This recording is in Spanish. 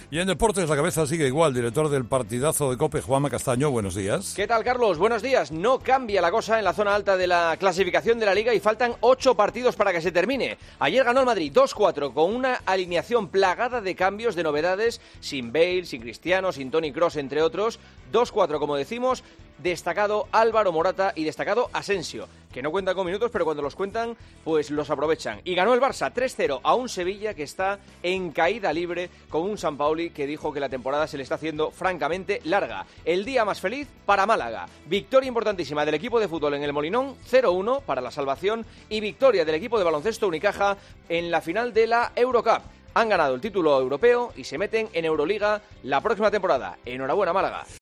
Y en deportes la cabeza sigue igual, director del partidazo de COPE, Juanma Castaño, buenos días. ¿Qué tal, Carlos? Buenos días. No cambia la cosa en la zona alta de la clasificación de la Liga y faltan 8 partidos para que se termine. Ayer ganó el Madrid 2-4 con una alineación plagada de cambios, de novedades, sin Bale, sin Cristiano, sin Toni Kroos, entre otros. 2-4, como decimos, destacado Álvaro Morata y destacado Asensio, que no cuentan con minutos, pero cuando los cuentan, pues los aprovechan. Y ganó el Barça 3-0 a un Sevilla que está en caída libre, con un Sampaoli que dijo que la temporada se le está haciendo francamente larga. El día más feliz para Málaga. Victoria importantísima del equipo de fútbol en el Molinón, 0-1 para la salvación, y victoria del equipo de baloncesto Unicaja en la final de la Eurocup. Han ganado el título europeo y se meten en Euroliga la próxima temporada. Enhorabuena, Málaga.